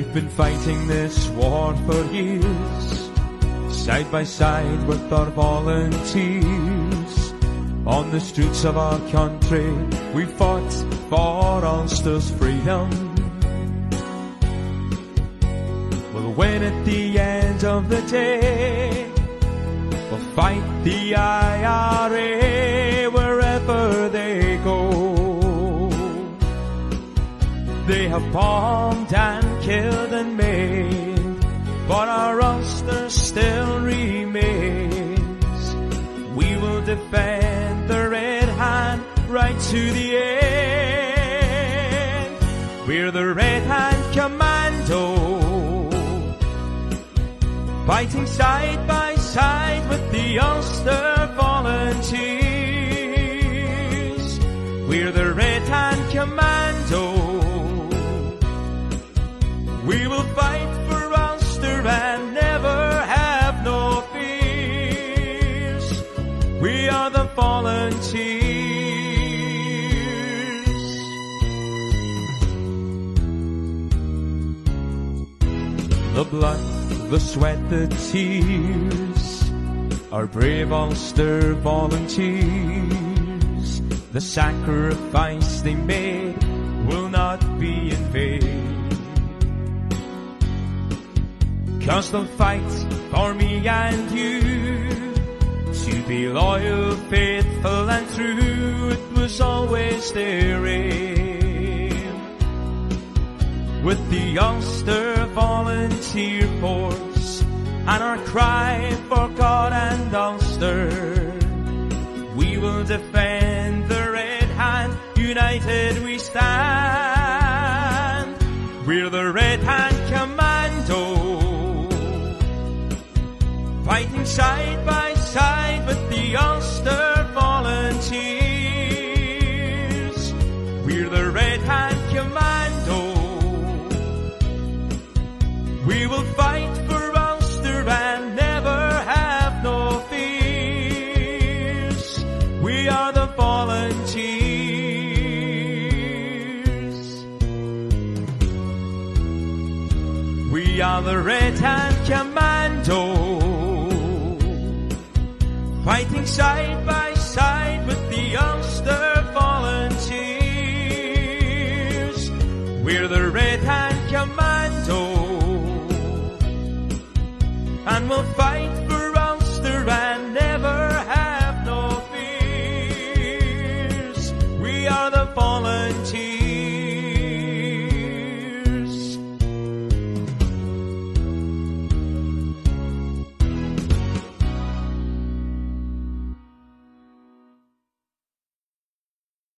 We've been fighting this war for years, side by side with our volunteers. On the streets of our country, we fought for Ulster's freedom. We'll win at the end of the day. We'll fight the IRA wherever they go. They have bombed and killed and maimed, but our Ulster still remains. We will defend the red hand right to the end. We're the Red Hand Commando, fighting side by side with the Ulster Volunteers. We're the Red Hand Commando. We will fight for Ulster and never have no fears. We are the volunteers. The blood, the sweat, the tears, our brave Ulster volunteers. The sacrifice they made will not be in vain. 'Cause they'll fight for me and you, to be loyal, faithful and true. It was always their aim. With the Ulster Volunteer Force and our cry for God and Ulster, we will defend the Red Hand, united we stand. We're the Red Hand Commando, fighting side by side with the Ulster Volunteers. We're the Red Hand Commando. We will fight for Ulster and never have no fears. We are the volunteers. We are the Red Hand Commando, fighting side by side with the Ulster Volunteers. We're the Red Hand Commando, and we'll fight for Ulster and never have no fears. We are the volunteers.